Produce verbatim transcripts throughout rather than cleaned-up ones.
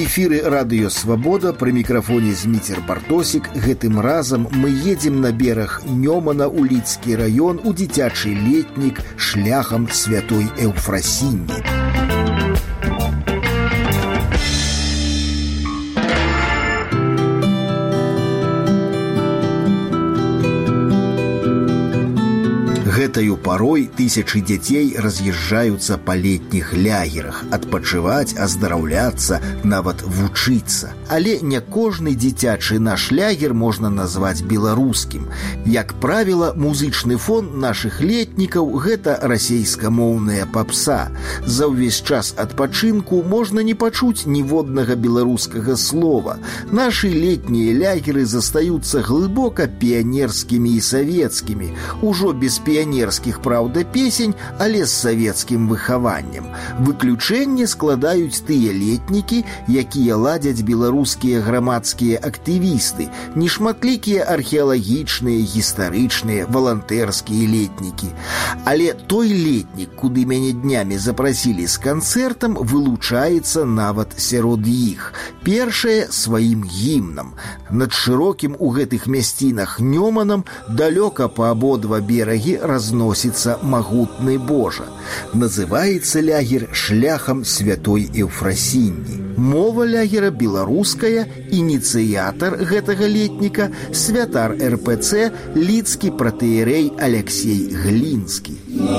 эфіры радыё «Свабода», пры мікрафоне Зміцер Бартосік. Гэтым разам мы едзем на бераг Нёмана ў Лідскі раён у дзіцячы летнік шляхам святой Эўфрасіні. Гэтаю парой тысячы дзяцей раз'язджаюцца па летніх лягерах, адпачываць, аздараўляцца, нават вучыцца. Але не кожны дзіцячы наш лягер можна назваць беларускім. Як правіла, музычны фон нашых летнікаў – гэта расейскамоўная папса. За ўвесь час адпачынку можна не пачуць ніводнага беларускага слова. Нашы летнія лягеры застаюцца глыбока піянерскімі і савецкімі, ужо без піянерскіх, праўда, песень, але з савецкім выхаваннем. Выключэнне складаюць тыя летнікі, якія ладзяць беларускія грамадскія актывісты, нешматлікія археалагічныя, гістарычныя, валантэрскія летнікі. Але той летнік, куды мяне днямі запрасілі з канцэртам, вылучаецца нават сярод іх. Першае – сваім гімнам. Над шырокім у гэтых мясцінах Нёманам далёка па абодва берагі разносіцца магутны Божа. Называецца лягер шляхам святой Эўфрасіні. Мова лягера беларуская, ініцыятар гэтага летніка – святар эр пэ цэ лідскі пратэерэй Аляксей Глінскі.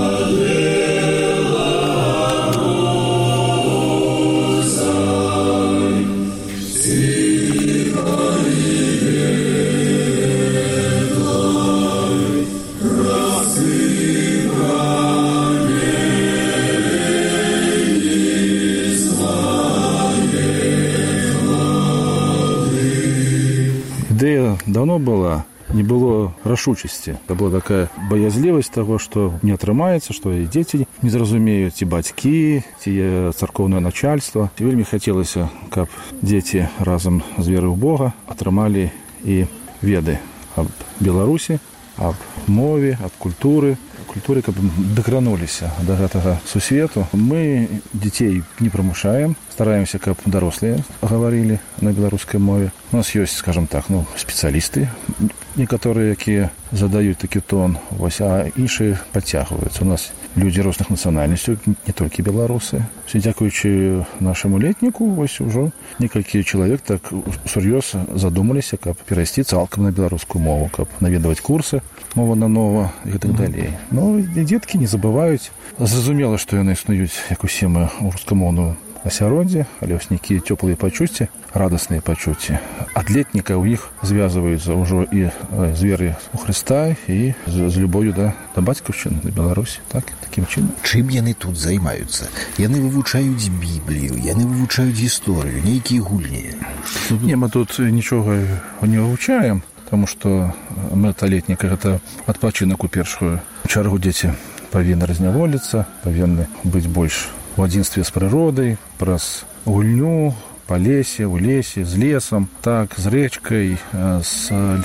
Ідэя давно была, не было рашучасці. Это была такая баязлівасць таго, што не атрымаецца, што і дзеці не зразумеюць, ці бацькі, ці царкоўнае начальства. Вельмі хацелася, каб дзеці разам з верай у Бога атрымалі і веды аб Беларусі, аб мове, аб культуры, культуры, каб дакрануліся да гэтага сусвету. Мы дзяцей не прымушаем, стараемся, каб дарослыя гаварылі на беларускай мове. У нас ёсць, скажем так, ну, спецыялісты, некаторыя, якія задаюць такі тон, вось, а іншыя падцягваюцца. У нас людзі розных нацыянальнасцяў, не толькі беларусы. Все дзякуючы нашаму летніку, вось ужо некалькі чалавек так сур'ёз задумаліся, каб перайсці цалкам на беларускую мову, каб наведваць курсы мова на нова і так далей. Ну, і дзеткі не забываюць. Зразумела, што яны існуюць, як усе мы, у рускамоўную асяроддзе, але вось нейкія цёплыя пачуцці, радасныя пачуцці. Ад летніка ў іх звязваюцца ўжо і з веры ў Хрыста, і з, з любов'ю да, да бацькаўшчыны, да Беларусі. Так, такім чынам. Чым яны тут займаюцца? Яны вывучаюць Біблію, яны вывучаюць гісторыю, нейкія гульні. Не, мы тут нічога не вывучаем, таму што мэта летніка – гэта адпачынак у першую чаргу. Дзеці павінны разняволіцца, павінны быць больш у адзінстве з прыродай, праз гульню, па лесе, у лесе, з лесам, так, з рэчкай, з,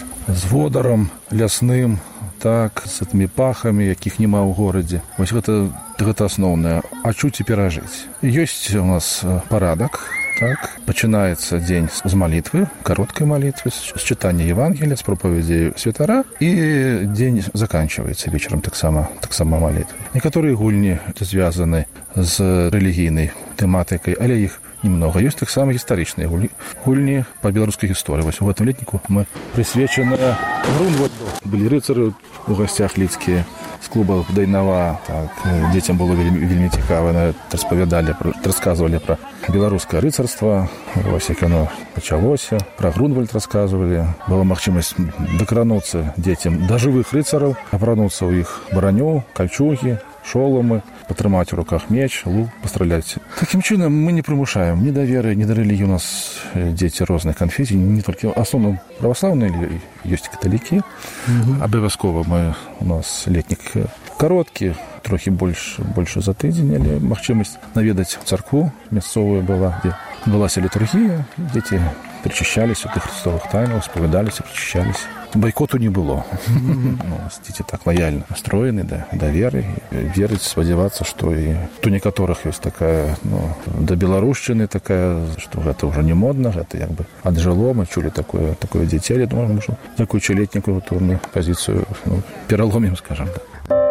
з водарам лясным, так, з гэтымі пахамі, якіх няма ў горадзе. Вось гэта, гэта асноўнае. А чуць і перажыць. Ёсць у нас парадак, так, пачынаецца дзень з малітвы, кароткай малітвы, з чытання Евангелія, з пропаведзі святара, і дзень заканчваецца вечарам таксама, таксама малітвы. Некаторыя гульні звязаны з рэлігійнай тэматыкай, але іх немного. Ёсць таксама гістарычныя гульні, гульні па беларускай гісторыі. Вось у гэтым летніку мы прысвечаны Грунвальду. Былі рыцары у гасцях лідскія з клуба Дайнава. Так, дзецям было вельмі, вельмі цікава. Распавядалі, расказвалі пра беларускае рыцарства, вось як яно пачалося. Пра Грунвальд расказвалі. Была магчымасць дакрануцца дзецям да жывых рыцараў, апрануцца ў іх браню, кальчугі, шоломы, патрымаць у руках меч, лук, пастраляць. Такім чынам мы не прымушаем ні да веры, ні да рэлігіі. У нас дзеці розных канфесій, не толькі асноўным праваслаўныя, ёсць каталікі. Mm-hmm. Абавязкова мы, у нас летнік кароткі, трохі больш, больш за тыдзень, але магчымасць наведаць царкву мясцовую была, дзе адбылася літургія, дзеці причащались святых христовых тайн, споведались, причащались. Бойкоту не было. Ну, дзеці так лояльно настроены да, да веры. Верыць, спадзявацца, што і у некаторых ёсць такая, ну, да беларушчыны такая, што гэта ўжо не модна, гэта як бы аджыло, мы чулі такое, такое дзіцеле, ну, можа, такую чалетнікую культурную пазіцыю, ну, пераломім, скажам так.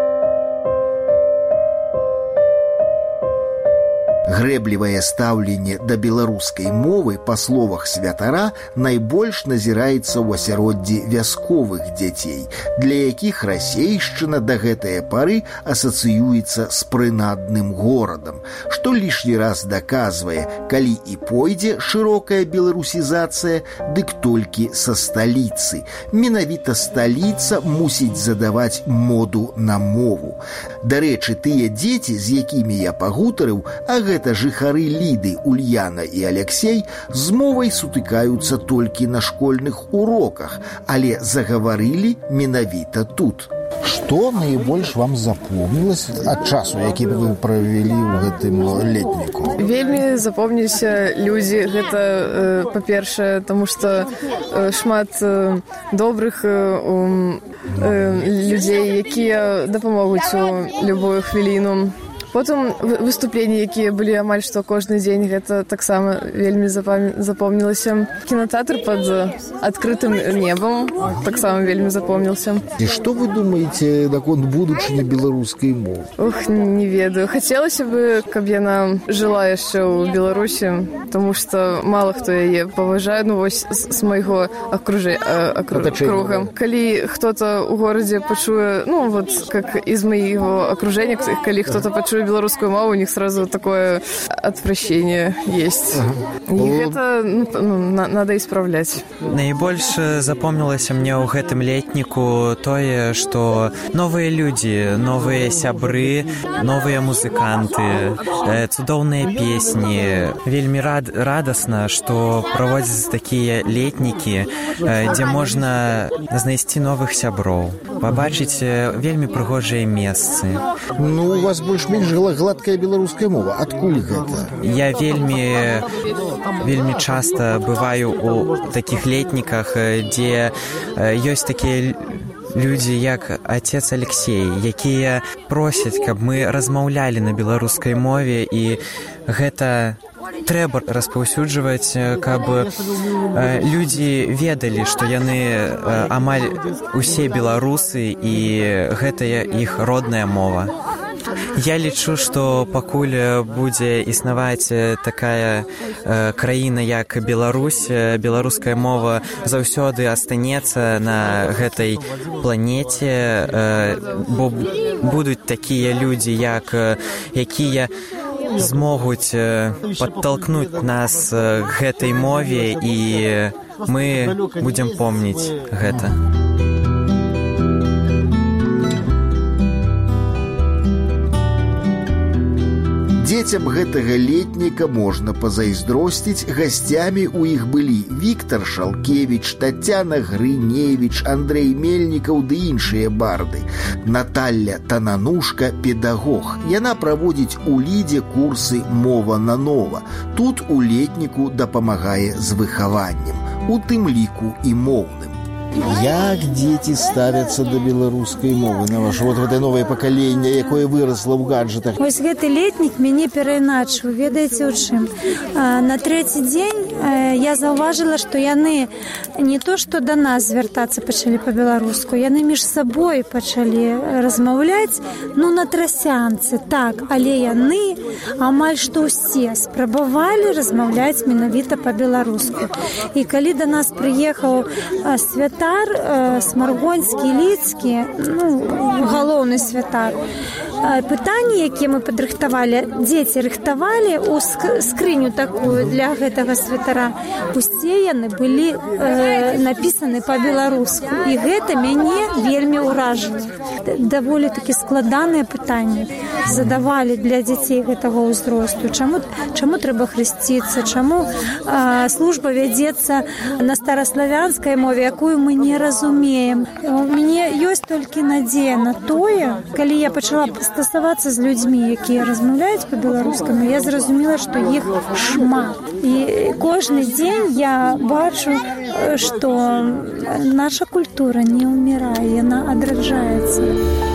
Грэблівае стаўленне да беларускай мовы, па словах святара, найбольш назіраецца ў асяроддзі вясковых дзяцей, для якіх расейшчына да гэтае пары асацыюецца з прынадным горадам, што лішні раз даказвае, калі і пойдзе шырокая беларусізацыя, дык толькі са сталіцы. Менавіта сталіца мусіць задаваць моду на мову. Дарэчы, тыя дзеці, з якімі я пагутарыў, а гэта Гэта жыхары Ліды, Ульяна і Алексей, з мовай сутыкаюцца толькі на школьных уроках, але загаварылі менавіта тут. Што найбольш вам запомнілось ад часу, які вы правялі ў гэтым летніку? Вельмі запомніліся людзі. Гэта, э, па-першае, таму што э, шмат э, добрых э, э, людзей, якія дапамогуць у любую хвіліну. Потым выступленні, якія былі амаль што кожны дзень, гэта таксама вельмі запомнілася. Кінотэатр пад адкрытым небам таксама вельмі запомнілася. І што вы думаеце наконт будучыні беларускай мовы? Ух, не ведаю. Хацелася бы, каб яна жыла яшчэ ў Беларусі, таму што мала хто яе паважае, ну вось з майго акружэння, круга. Калі хто-то ў горадзе пачуе, ну вот как из майго акружэння, калі хто-то пачуе белорусскую мову, у них сразу такое отвращение есть. Ага. И это ну, надо исправлять. Найбольш запомнилось мне ў гэтым летніку тое, што новыя людзі, новыя сябры, новыя музыканты, цудоўныя песні. Вельмі рад, радасна, што праводзяць такія летнікі, дзе можна знайсці новых сяброў, пабачыць вельмі прыгожыя месцы. Ну, у вас больш-менш гладкая беларуская мова. Адкуль гэта? Я вельмі, вельмі часта бываю у такіх летніках, дзе ёсць такія людзі, як отец Алексей, якія просяць, каб мы размаўлялі на беларускай мове, і гэта трэба распаўсюджваць, каб людзі ведалі, што яны амаль усе беларусы, і гэта іх родная мова. Я лічу, што пакуль будзе існаваць такая э, краіна, як Беларусь, беларуская мова заўсёды астанецца на гэтай планеце, э, бо будуць такія людзі, як, якія змогуць падталкнуць нас к гэтай мове, і мы будзем помніць гэта. Дзецям гэтага летніка можна пазайздросціць. Гасцямі ў іх былі Віктар Шалкевіч, Тацяна Грыневіч, Андрэй Мельнікаў ды іншыя барды. Наталля Тананушка – педагог. Яна праводзіць у Лідзе курсы «Мова на нова». Тут у летніку дапамагае з выхаваннем, у тым ліку і моўным. Як дзеці ставяцца да беларускай мовы, на ваше вот гэта новае пакаленне, якое вырасла ў гаджетах? Вось гэты летнік мяне перайначыў, ведаеце ў чым? На трэці дзень я заўважыла, што яны не то што да нас звяртацца пачалі па-беларуску, яны між сабой пачалі размаўляць, ну на трасянцы, так, але яны амаль што ўсе спрабавалі размаўляць менавіта па-беларуску. І калі да нас прыехаў святар, Смаргонскі, Лідскі, ну, галоўны святар, пытанні, якія мы падрыхтавалі, дзеці рыхтавалі ў скрыню такую для гэтага святара, усе яны былі э, напісаны па-беларуску. І гэта мяне вельмі ўражала. Даволі такі складаныя пытанні задавалі для дзяцей гэтага ўзросту. Чаму, чаму трэба хрысціцца, чаму э, служба вядзецца на стараславянскай мове, якую мы не разумеем. У мяне ёсць толькі надзея на тое, калі я пачала стасавацца з людзьмі, якія размаўляюць па-беларускаму, я зразумела, што іх шмат. І кожны дзень я бачу, што наша культура не ўмірае, яна адраджаецца.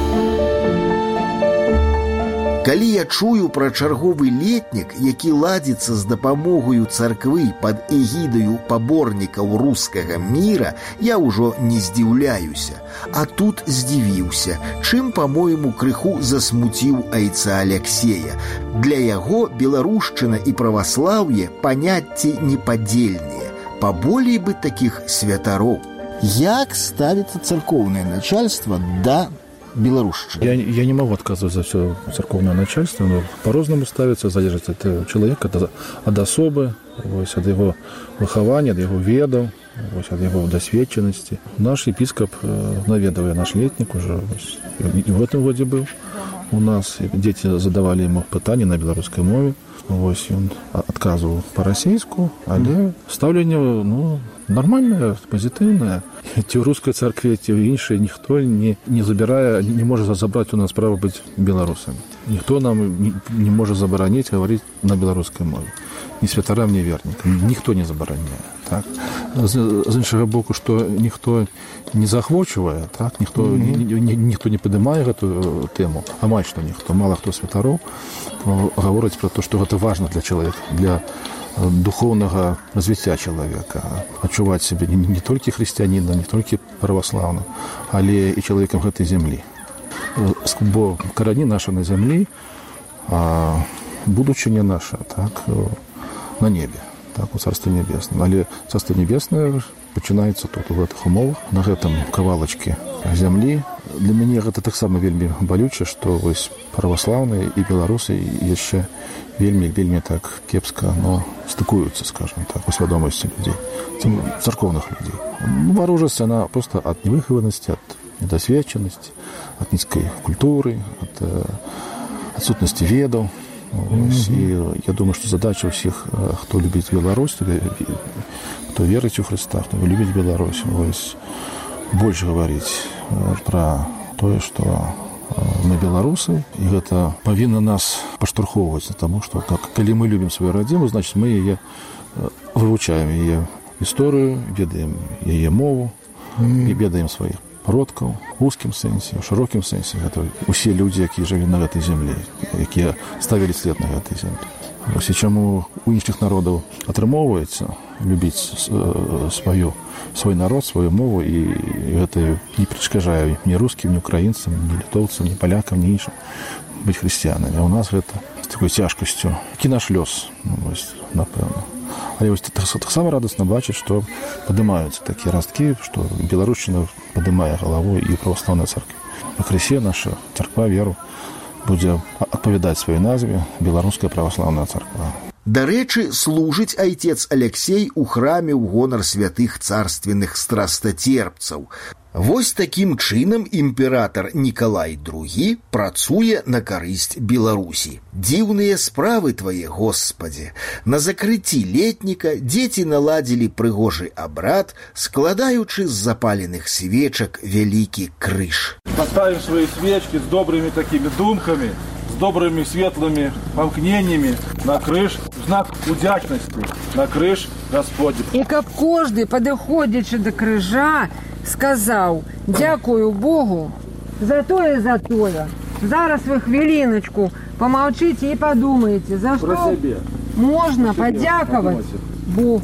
Калі я чую пра чарговы летнік, які ладзіцца з дапамогаю царквы пад эгідаю паборнікаў рускага міра, я ўжо не здзіўляюся. А тут здзівіўся, чым, па-мойму, крыху засмуціў айца Аляксея. Для яго беларушчына і праваслаўе паняцці непадзельныя. Паболей бы такіх святароў. Як ставіцца царкоўнае начальство да белорусчины? Я, я не могу отказывать за все церковное начальство, но по-разному ставится, залежит от человека, от, от особы, ось, от его выхования, от его ведов, ось, от его досведченности. Наш епископ, наведывая наш летник, уже ось, и в этом году был у нас. Дети задавали ему пытания на белорусской мове. Ось, он отказывал по-российски, але ставление, ну, нормальное, позитивное. Ті в русской церкві, ті в іншій, ніхто не, не забирає, не може забрати у нас право бути білорусами. Ніхто нам не, не може заборонити говорити на білоруській мові. Ні святарам, ні вірникам. Ніхто не забороняє. Так? З, з іншого боку, що ніхто не захвочує, так? Ніхто, mm-hmm. ні, ні, ніхто не підіймає цю тему, а майже ніхто. Мало хто святаров говорить про те, що це важливо для чоловіка, для духовного развития человека, отчувать себя не, не только христианином, не только православным, але и человеком этой земли. Бо корони наши на земле, а будучиня наша, так, на небе, так, у Царстве Небесном. Але Царство Небесное починаецца тут, у гэтых умовах, на гэтым кавалачке земли. Для мяне гэта таксама вельмі балюча, што вось праваслаўныя і беларусы яшчэ вельмі, вельмі так кепска, но стыкуюцца, скажем так, у свядомасці людзей, царкоўных людзей. Ну, варожасць, она просто от невыхованности, от недосведченности, от низкой культуры, от э, отсутности ведаў. Mm-hmm. И я думаю, что задача у всех, кто любит Беларусь, кто верит в Христа, кто любит Беларусь, больше говорить про то, что мы белорусы, и это повинно нас поштурховывать, потому что, как, коли мы любим свою родину, значит, мы ее вывучаем, ее историю, ведаем ее мову, mm-hmm. и ведаем своих продкаў, в узкім сэнсе, в шырокім сэнсе. Гэта усе людзі, якія жылі на гэтай землі, якія ставілі след на гэтай землі. Вось і чаму у іншых народаў атрымоўваецца любіць сваю, свой народ, сваю мову, і гэта не перашкаджае ні рускім, ні украінцам, ні літоўцам, ні палякам, ні іншым быць хрысціянамі. А у нас гэта з такой цяжкасцю. Які наш лёс, ну, вось, напэўна. Але вось таксама радасна бачыць, што падымаюцца такія расткі, што беларушчына падымае галаву і праваслаўная царква. Пакрысе наша царква веру будзе адпавядаць сваёй назве беларуская праваслаўная царква. Дарэчы, служыць айцец Аляксей у храме ў гонар святых царственных страстатерпцаў. Вось такім чынам імператар Нікалай другі працуе на карысць Беларусі. Дзіўныя справы твае, Господзе. На закрыцці летніка дзеці наладзілі прыгожы абрад, складаючы з запаленых свечак вялікі крыж. Поставим свои свечки с добрыми такими думками, с добрыми светлыми помкнениями на крыж, в знак удячности на крыж Господень. И каб кожны, падыходзячы до крыжа, сказаў: «Дякую Богу за тое, за тое». Зараз вы хвилиночку помолчите и подумайте, за про что себе можно подяковать Богу.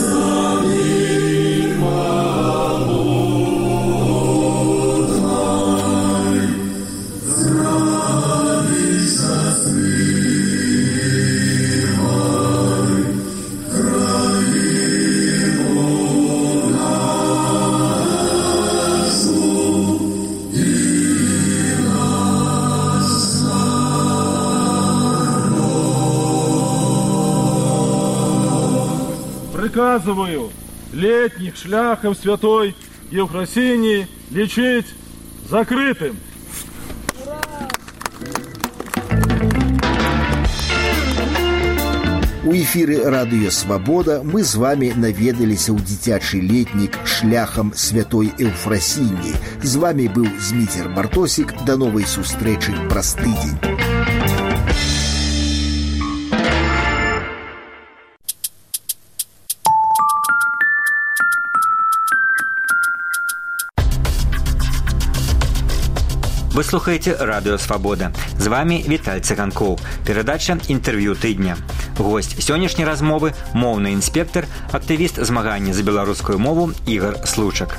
Приказываю летних шляхом святой Евхросинии лечить закрытым. У эфіры радыё «Свабода» мы з вами наведаліся ў дзіцячы летнік шляхам святой Еўфрасініі. З вами быў Зміцер Бартосік. До новай сустрэчы праз тыдзень. Вы слухаете Радио Свобода. З вами Віталь Цыганкоў. Перадача «Інтэрв'ю тыдня». Госць сённяшняй размовы – моўны інспектар, актывіст змагання за беларускую мову Ігор Случак.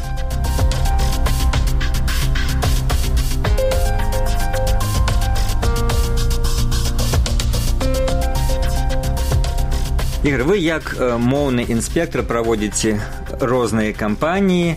Ігор, вы як моўны інспектар праводзіце розныя кампаніі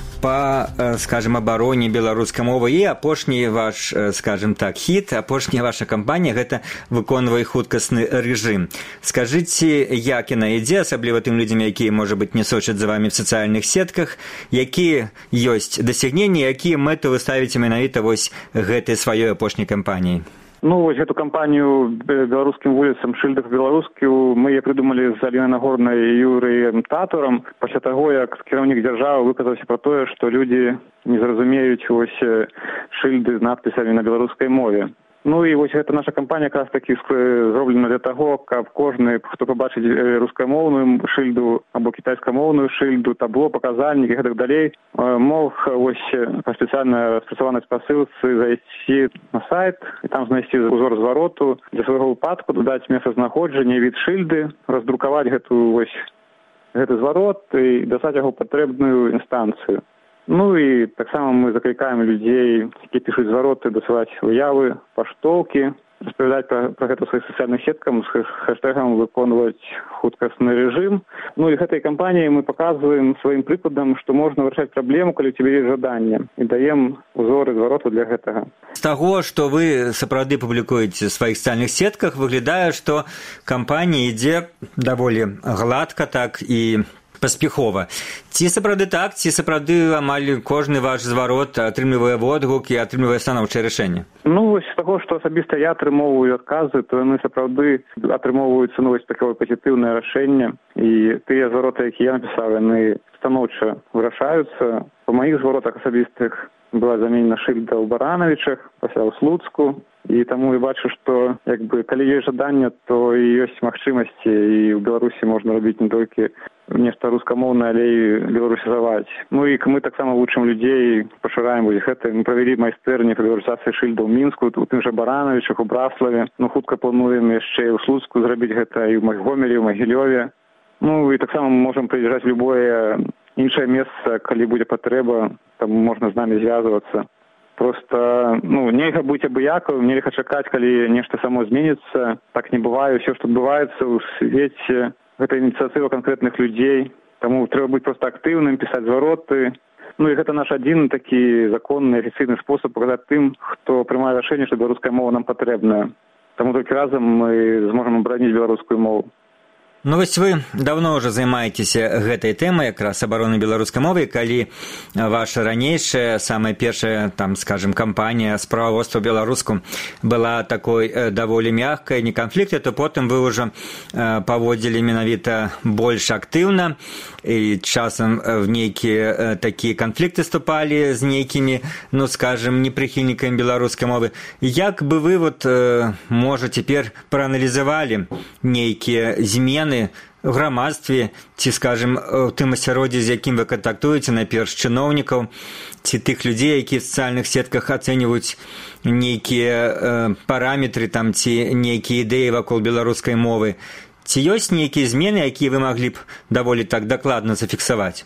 по, скажем, обороне беларускай мовы, і апошні ваш, скажем так, хіт, апошняя ваша кампанія – гэта «Выконвай хуткасны рэжым». Скажыце, як яна ідзе, асабліва тым людзям, якія, можа быць, не сочаць за вами в сацыяльных сетках, якія ёсць дасягненні, якія мэты вы ставіце менавіта вось гэтай сваёй апошняй кампаніі? Ну, вось эту кампанію беларускім вуліцам «Шыльдах беларускі» мы яе прыдумалі з Алінай Нагорнай і Юрыем Татурам пасля таго, як кіраўнік дзяржавы выказаўся пра тое, што людзі не зразумеюць вось шыльды з надпісамі на беларускай мове. Ну і вось гэта наша кампанія якраз такі зроблена для таго, каб кожны, хто пабачыць рускамоўную шыльду або кітайскамоўную шыльду, табло, паказальнік і гэтак далей, мог вось па спецыяльна распрацаванай спасылцы зайсці на сайт і там знайсці узор звароту, для свайго выпадку дадаць месцазнаходжанне, від шыльды, раздрукаваць гэту вось гэты зварот і дастаць яго патрэбную інстанцыю. Ну і таксама мы заклікаем людзей, якія пішуць звароты, дасылаць выявы, паштоўкі, распавядаць пра, пра гэта ў сваіх сацыяльных сетках з хэштэгам «Выконваць хуткасны рэжым». Ну і гэтай кампаніі мы паказваем сваім прыкладам, што можна вырашаць праблему, калі ў цябе ёсць жаданне, і даем узоры звароту для гэтага. З таго, што вы сапраўды публікуеце ў сваіх сацыяльных сетках, выглядае, што кампанія ідзе даволі гладка так і паспяхова. Ці сапраўды так, ці сапраўды амаль кожны ваш зварот атрымлівае водгук і атрымлівае станоўчае рашэнне? Ну, вось з таго, што асабіста я атрымоўваю адказы, то яны сапраўды атрымоўваюцца, ну, вось такое пазітыўнае рашэнне. І тыя звароты, якія я напісаў, яны станоўча вырашаюцца. Па маіх зваротах асабістых была заменена шыльда ў Баранавічах, пасля ў Слуцку. І таму я бачу, што як бы, калі ёсць жаданне, то і ёсць магчымасці, і ў Беларусі можна рабіць не толькі нешта рускамоўнае, але і беларусізаваць. Ну і мы таксама вучым людзей, пашыраем вось гэта. Мы правялі майстэрні па беларусізацыі шыльдаў у Мінску, у тым жа Баранавічах, у Браславе. Ну, хутка плануем яшчэ і ў Слуцку зрабіць гэта, і ў Гомелі, ў Магілёве. Ну і таксама мы можам прыязджаць любое іншае месца, калі будзе патрэба, там можна з намі звязвацца. Просто, ну, нельга быць абыякавым, нельга чакаць, калі нешта само зменіцца. Так не бывае. Усё, што адбываецца ў свеце, гэта ініцыятыва канкрэтных людзей. Таму трэба быць проста актыўным, пісаць звароты. Ну і гэта наш адзін такі законны, афіцыйны спосаб паказаць тым, хто прымае рашэнне, што беларуская мова нам патрэбная. Таму толькі разам мы зможам абараніць беларускую мову. Ну, вось вы давно ўжо займаецеся гэтай тэмай, якраз абароны беларускай мовы, калі ваша ранейшая, самая першая, там, скажем, кампанія справаводства беларуску была такой даволі мяккай, не канфлікты, то потым вы ўжо паводзілі менавіта больш актыўна, і часам в нейкія такія канфлікты ступалі з нейкімі, ну, скажем, непрыхільнікамі беларускай мовы. Як бы вы, вот, можа, цяпер прааналізавалі нейкія змены в грамадстве, ці, скажем, у тым асяроддзі, з якім вы кантактуеце, найперш чыноўнікаў, ці тых людзей, якія в сацыяльных сетках ацэньваюць нейкія э, параметры там, ці нейкія ідэі вакол беларускай мовы. Ці ёсць нейкія змены, якія вы маглі б даволі так дакладна зафіксаваць?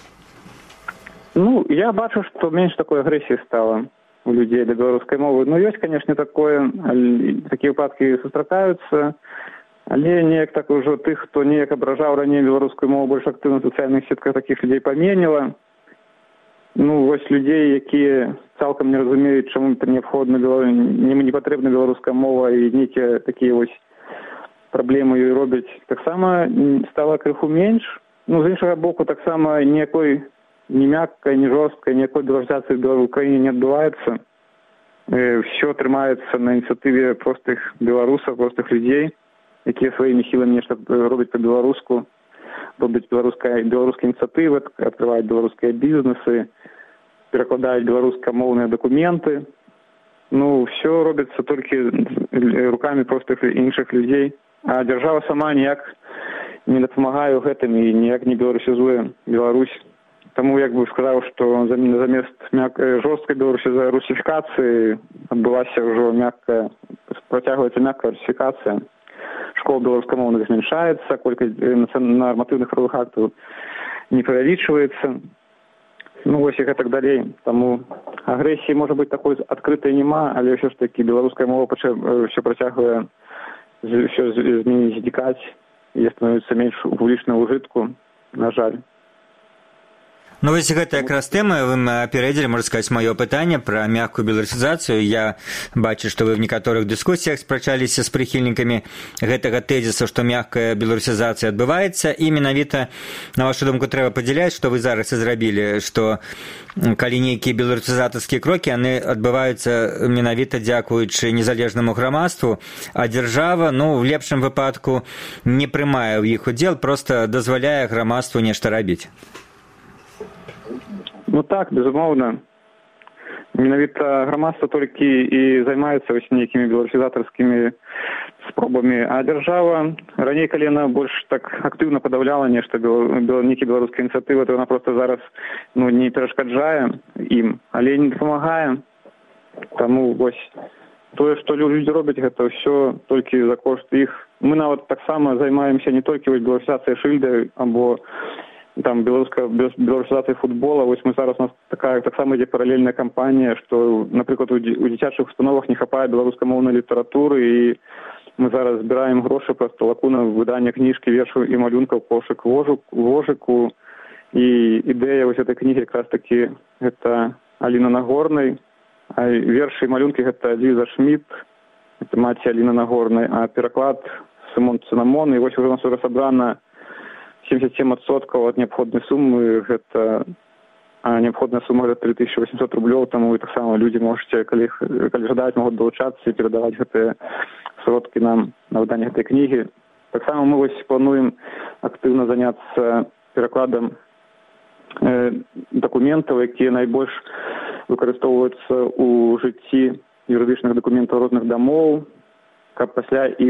Ну, я бачу, што менш такой агрэсіі стала у людзей да беларускай мовы. Ну, ёсць, канешне, такое, такія выпадкі сустракаюцца, але неяк так ужо тых, хто неяк абражаў раней беларускую мову больш актыўна в сацыяльных сетках, такіх людзей паменела. Ну, вось людзей, якія цалкам не разумеюць, чаму это неабходна, не патрэбна беларуская мова, і нейкія такія вось праблемы ёй робяць, таксама стала крыху менш. Ну, з іншага боку, таксама ніякой ні мяккай, ні жорсткай, ніякой беларусізацыі ў Украіне не адбываецца. Всё трымаецца на ініцыятыве простых беларусаў, простых людзей, якія сваімі сіламі нешта робяць па-беларуску, робяць беларускія ініцыятывы, адкрываюць беларускія бізнесы, перакладаюць беларускамоўныя дакументы. Ну, ўсё робіцца толькі рукамі простых іншых людзей. А дзяржава сама ніяк не дапамагае ў гэтым і ніяк не беларусізуе Беларусь. Таму як бы сказаў, што замест жорсткай русіфікацыі адбылася ўжо мяккая, працягваецца мяккая русіфікацыя. Школ беларускамоўных змяншаецца, колькасць нарматыўных правовых актаў не павялічваецца. Ну вось і гэтак далей. Таму агрэсіі можа быць такой адкрытай няма, але ўсё ж такі беларуская мова ўсё працягвае ўсё знікаць і становіцца менш у публічнага ўжытку, на жаль. Ну, вось гэта якраз тэма, вы апярэдзілі, можна сказаць, маё пытанне пра мяккую беларусізацыю. Я бачу, што вы ў некаторых дыскусіях спрачаліся з прыхільнікамі гэтага тэзісу, што мяккая беларусізацыя адбываецца, і менавіта, на вашу думку, трэба падзяляць, што вы зараз і зрабілі, што калі нейкія беларусізатарскія крокі, яны адбываюцца менавіта дзякуючы незалежнаму грамадству, а дзяржава, ну, в лепшым выпадку не прымае ў іх удзел, проста дазваляе грамадству нешта рабіць. Ну так, безумоўна. Менавіта грамадства толькі і займаецца вось нейкімі беларусізатарскімі спробамі, а дзяржава раней, калі яна больш так актыўна падаўляла нешта, нейкія беларускія ініцыятывы, то яна проста зараз ну, не перашкаджае ім, але не дапамагае. Таму вось тое, што людзі робяць, гэта ўсё толькі за кошт іх. Мы нават таксама займаемся не толькі вось беларусізацыяй шыльды або там беларуская беларусізацыя футбола. Вось мы зараз у нас такая таксама ідзе паралельная кампанія, што, напрыклад, у дзіцячых установах не хапае беларускамоўнай літаратуры, і мы зараз збіраем грошы проста лакуна выдання кніжкі, вершаў і малюнкаў пошук вожыку. І ідэя вось этой кнігі якраз такі гэта Аліна Нагорнай, а вершы і малюнкі гэта Ліза Шмідт, гэта маці Аліны Нагорнай, а пераклад Сымон Цынамон. І вось ужо у нас уже сабрана семьдесят семь адсоткаў ад неабходнай сумы, гэта а неабходная сума гэта три тысячи восемьсот рублёў, таму і таксама людзі можаце, калі, калі жадаюць, могуць далучацца і перадаваць гэтыя сродкі нам на выданне гэтай кнігі. Таксама мы вось плануем актыўна заняцца перакладам э, дакументаў, якія найбольш выкарыстоўваюцца ў жыцці юрыдычных дакументаў розных дамоў, каб пасля іх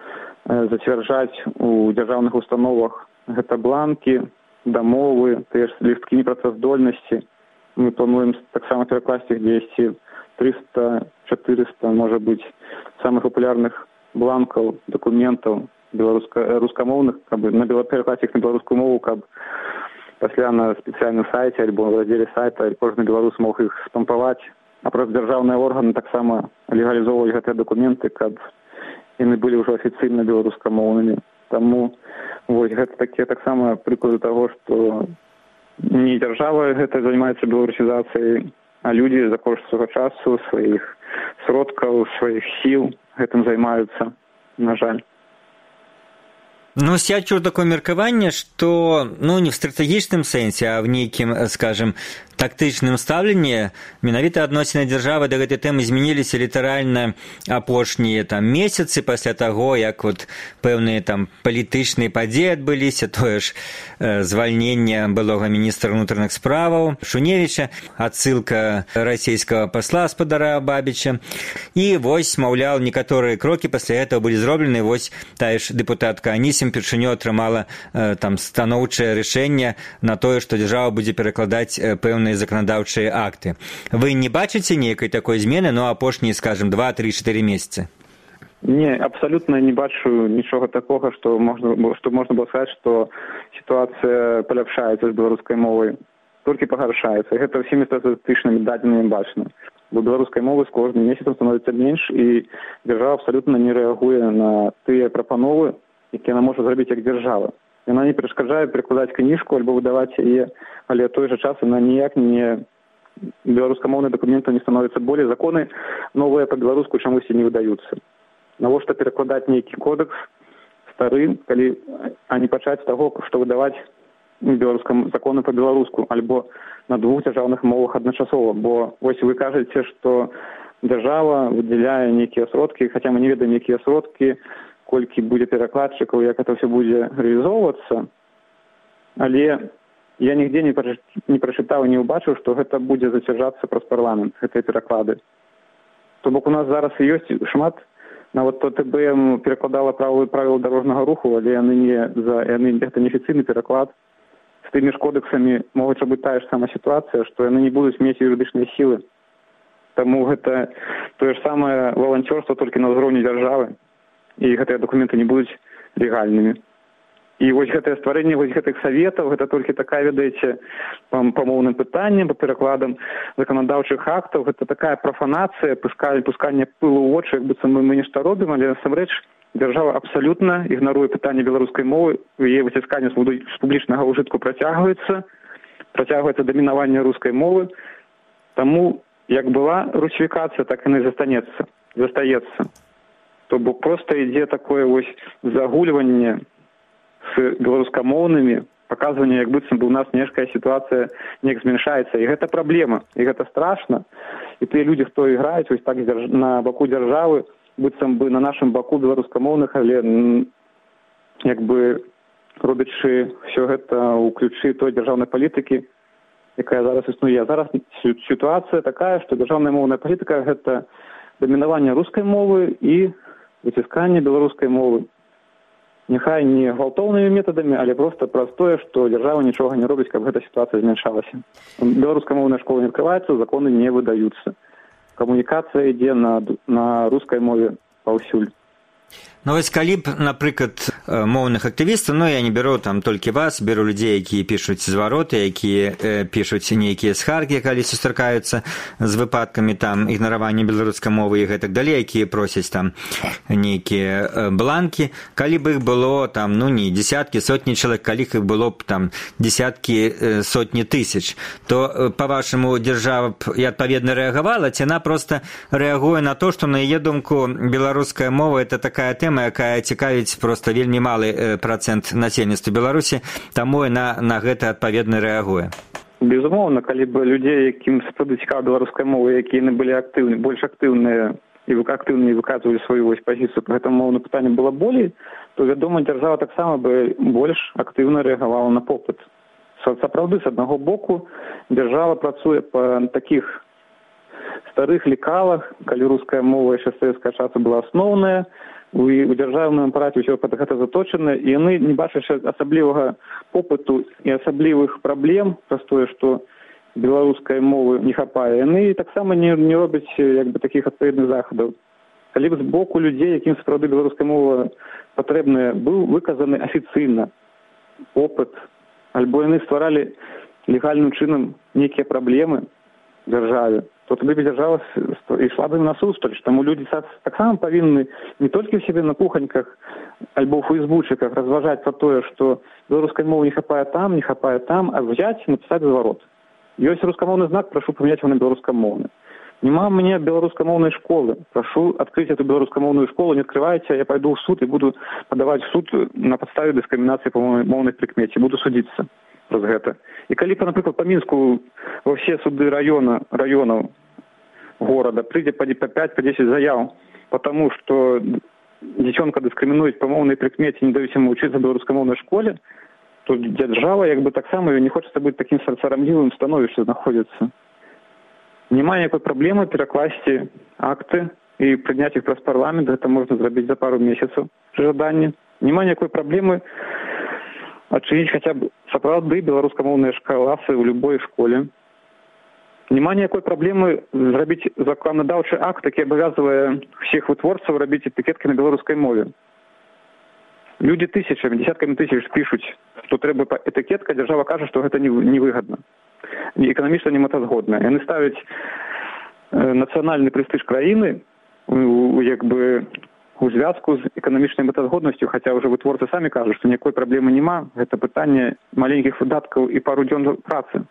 э, зацвярджаць у дзяржаўных установах. Гэта бланкі, дамовы, тыя ж лісткі непрацаздольнасці. Мы плануем таксама перакласці дзесьці триста четыреста, можа быць, самых папулярных бланкаў, дакументаў беларуска-рускамоўных, каб на перакласці іх на беларускую мову, каб пасля на спецыяльным сайце альбо в раздзеле сайта кожны беларус мог іх стампаваць. А проста дзяржаўныя органы таксама легалізоўвалі гэтыя дакументы, каб яны былі ўжо афіцыйна беларускамоўнымі. Таму вось гэта такія таксама прыклады таго, што не дзяржава гэта займаецца беларусізацыяй, а людзі за кошт свайго часу, сваіх сродкаў, сваіх сіл гэтым займаюцца, на жаль. Ну, я чуў такое меркаванне, што, ну, не в стратэгічным сэнсе, а в нейкім, скажем, тактычным стаўленні менавіта адносіны дзяржавы да гэтай тэмы змяніліся літаральна апошнія там месяцы пасля таго, як вот пэўныя там палітычныя падзеі адбыліся, тое ж э, звальнення былога міністра ўнутраных справаў Шуневіча, адсылка расійскага пасла спадара Бабіча. І вось, маўляў, некаторыя крокі пасля этого былі зроблены. Вось тая ж дэпутатка Анісім першыню атрымала э, там станоўчае рашэнне на тое, што дзяржава будзе перакладаць э, пэўныя законодаўчыя акты. Вы не бачыце нейкай такой змены, ну, апошнія, скажем, два три четыре месяцы? Не, абсалютна не бачу нічога такога, што можна, што можна было сказаць, што сітуацыя паляпшаецца з беларускай мовай. Толькі пагаршаецца. Гэта ўсімі статыстычнымі дадзенымі бачна. Бо беларускай мовы з кожным месяцам становіцца менш, і дзяржава абсалютна не рэагуе на тыя прапановы, якія яна можа зрабіць як дзяржава. Яна не перашкаджае перакладаць кніжку альбо выдаваць яе, але той жа час яна ніяк не беларускамоўныя дакументы не становяцца болей. Законы новыя па-беларуску чамусьці не выдаюцца. Навошта перакладаць нейкі кодэкс стары, калі а не пачаць з таго, што выдаваць беларускам законы па-беларуску альбо на двух дзяржаўных мовах адначасова. Бо вось вы кажаце, што дзяржава выдзяляе нейкія сродкі, хаця мы не ведаем, якія сродкі, колькі будзе перакладчыкаў, як это все будзе рэалізоўвацца, але я нігде не, прачы, не прачытаў і не ўбачыў, што гэта будзе зацвярджацца праз парламент, гэтыя пераклады. То бок у нас зараз і ёсць шмат, нават ТБ перакладала правілы правіл дарожнага руху, але яны не за яны гэта неафіцыйны пераклад з тымі ж кодэксамі могуць быць тая ж самая сітуацыя, што яны не будуць мець юрыдычныя сілы. Таму гэта тое ж самае валанцёрства толькі на ўзроўні дзяржавы, і гэтыя дакументы не будуць легальнымі. І вось гэтае стварэнне вось гэтых саветаў, гэта толькі такая, ведаеце, па, па моўным пытанням, па перакладам заканадаўчых актаў, гэта такая прафанацыя, пусканне, пусканне пылу ў очы, як быццам мы, мы нешта робім, але насамрэч дзяржава абсалютна ігнаруе пытанне беларускай мовы, яе выцісканне з публічнага ўжытку працягваецца, працягваецца дамінаванне рускай мовы, таму як была русифікацыя, так яна і застанецца, застаецца. То бок проста ідзе такое вось загульванне з беларускамоўнымі, паказванне, як быццам бы ў нас нешкая сітуацыя неяк змяншаецца. І гэта праблема, і гэта страшна. І тыя людзі, хто іграюць вось так на баку дзяржавы, быццам бы на нашым баку беларускамоўных, але як бы робячы ўсё гэта ў ключы той дзяржаўнай палітыкі, якая зараз існуе. Зараз сітуацыя такая, што дзяржаўная моўная палітыка – гэта дамінаванне рускай мовы і выцісканне беларускай мовы. Няхай не гвалтоўнымі метадамі, але проста праз тое, што дзяржава нічога не робіць, каб гэта сітуацыя змяншалася. Беларускамоўная школа не адкрываецца, законы не выдаюцца. Камунікацыя ідзе на, на рускай мове паўсюль. Ну вось калі б, напрыклад, моўных актывістаў, ну я не беру там толькі вас, беру людзей, якія пішуць звароты, якія э, пішуць нейкія скаргі, калі сустракаюцца з выпадкамі там ігнаравання беларускай мовы і гэтак далей, якія просяць там нейкія э, бланкі, калі б іх было там, ну не десяткі, сотні чалавек, калі іх было б там десяткі, э, сотні тысяч, то э, па-вашаму дзяржава б і адпаведна рэагавала, ці яна проста рэагуе на то, што на яе думку беларуская мова это такая тэма, якая цікавіць проста вельмі малы працэнт насельніцтва Беларусі, таму яна на гэта адпаведна рэагуе. Безумоўна, калі б людзей, якім сапраўды цікава беларуская мова, якія яны былі актыўны, больш актыўныя і актыўныя выказвалі сваю вось пазіцыю па гэтаму моўнаму пытанню была болей, то, вядома, дзяржава таксама бы больш актыўна рэагавала на попыт. Сапраўды, з аднаго боку, дзяржава працуе па такіх старых лекалах, калі руская мова яшчэ савецкага часу была асноўная, у дзяржаўным апараце ўсё пад гэта заточана, і яны, не бачачы асаблівага попыту і асаблівых праблем праз тое, што беларускай мовы не хапае, яны таксама не, не робяць як бы такіх адпаведных захадаў. Калі б з боку людзей, якім сапраўды беларуская мова патрэбная, быў выказаны афіцыйна попыт, альбо яны стваралі легальным чынам нейкія праблемы дзяржаве, то тады бы дзяржава ішла бы насустрач. Таму людзі таксама павінны не толькі ў сябе на куханьках альбо ў фейсбучыках разважаць пра тое, што беларускай мовы не хапае там, не хапае там, а взяць і напісаць зварот. Ёсць рускамоўны знак, прашу памяняць его на беларускамоўны. Няма мне беларускамоўнай школы, прашу адкрыць эту беларускамоўную школу, не адкрывайце, я пайду ў суд і буду падаваць суд на падставе дыскрымінацыі па моўнай прыкмеце, буду судзіцца праз гэта. І калі, напрыклад, па Мінску ва ўсе суды раёна, раёнаў горада прыйдзе па пяць-дзесяць заяў, потому што дзіцёнка дыскрымінуюць па моўнай прыкмеце, не даюць яму вучыцца ў беларускамоўнай школе, то дзяржава як бы таксама не хочацца быць такім сарамлівым становішча знаходзіцца. Няма ніякой праблемы перакласці акты і прыняць іх праз парламент, гэта можна зрабіць за пару месяцаў пры жаданні. Няма ніякой праблемы адчыніць хаця б сапраўды беларускамоўныя класы ў любой школе. Няма ніякой праблемы зрабіць законадаўчы акт, які абавязвае ўсіх вытворцаў рабіць этыкеткі на беларускай мове. Людзі тысячамі, десяткамі тысяч пішуць, што трэба этыкетка, дзяржава кажа, што гэта невыгадна. Эканамічна немэтазгодна. Яны ставяць нацыянальны прэстыж краіны як бы у звязку з эканамічнай мэтазгоднасцю, хаця ўжо вытворцы самі кажуць, што ніякой праблемы няма, гэта пытанне маленькіх выдаткаў і пару дзён працы.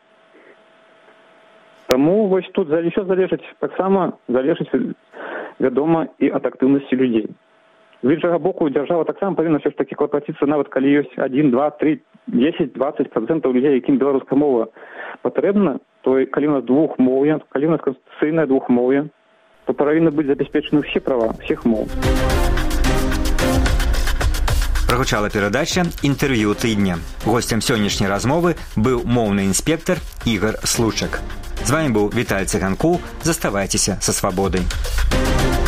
Таму вось тут ўсё залежыць, таксама залежыць, вядома, і ад актыўнасці людзей. З іншага боку, дзяржава таксама павінна ўсё ж такі клапаціцца, нават калі ёсць адзін, два, тры, дзесяць, дваццаць працэнтаў людзей, якім беларуская мова патрэбна, то калі у нас двухмоўе, калі у нас канстытуцыйнае двухмоўе, то павінны быць забяспечаны ўсе права, ўсіх моў. Прагучала перадача «Інтэрв'ю тыдня». Госцем сённяшняй размовы быў моўны інспектар Ігар Случак. З вами быў Віталь Цыганкоў. Заставайцеся са свабодай.